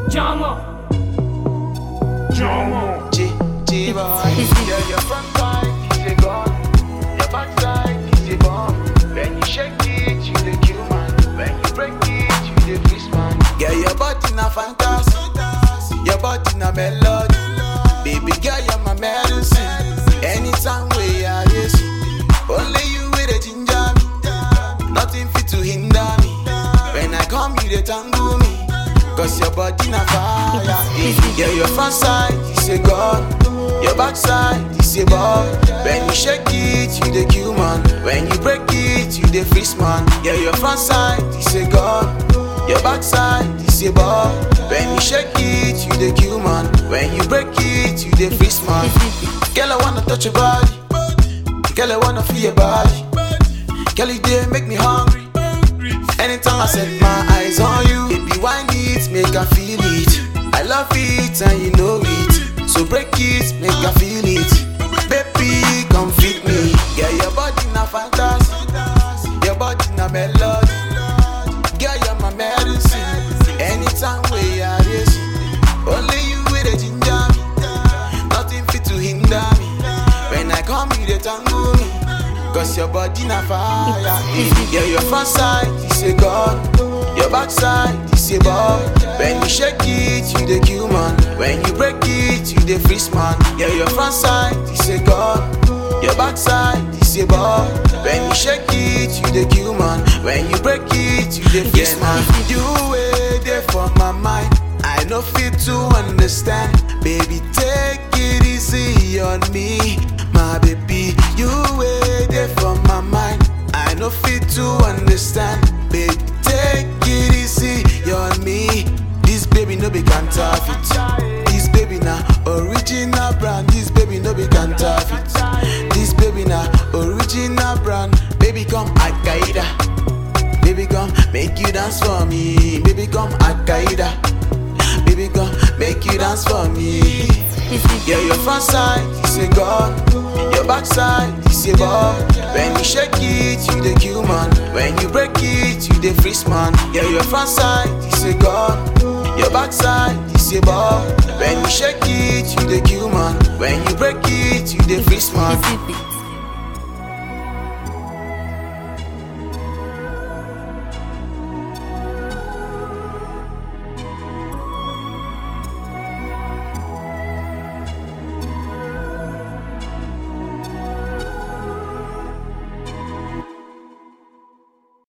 Jamo. G boy. Yeah, your front side is a gun, your back side is a bomb. When you shake it, you the kill man. When you break it, you the freeze man. Yeah, your body na fantasy, your body na melody. Baby girl, you're my medicine. Anytime we are yes, only you with a ginger me. Nothing fit to hinder me. When I come, you they tangle me. Cause your body na fire. Yeah, your front side is a gun, your back side is a ball. When you shake it, you the kill man. When you break it, you the freeze man. Yeah, your front side is a gun, your back side is a ball. When you shake it, you the kill man. When you break it, you the freeze man. Girl, I wanna touch your body. Girl, I wanna feel your body. Girl, you dey make me hungry. Anytime I set my eyes on you, baby, wine it, make I feel it. I love it and you know it. So break it, make I feel it. Baby, come feed me. Yeah, your body na fantasy, your body na melody. Girl, you're my medicine. Anytime we are racing, only you with a ginger me. Nothing fit to hinder me. When I come, you they tangle me. Cause your body na fire. Yeah, your front side is a gun, your back side is a ball. When you shake it, you the kill man. When you break it, you the freeze man. Yeah, your front side is a gun, your back side is a ball. When you shake it, you the kill man. When you break it, you the freeze man. You wait there for my mind, I no fit to understand. Baby, take it easy on me, my baby. You wait there for my mind, I no fit to understand. Baby, take it easy on me. This baby no be counterfeit. This baby na original brand. This baby no be counterfeit. This baby na original brand. Baby come Al-Qaeda. Baby come make you dance for me. Baby come Al-Qaeda. Baby come make you dance for me. Yeah, your front side is a gun, your back side is a ball. When you shake it, you the kill man. When you break it, you the freeze man. Yeah, your front side is a gun, your back side is a ball. When you shake it, you the kill man. When you break it, you the freeze man.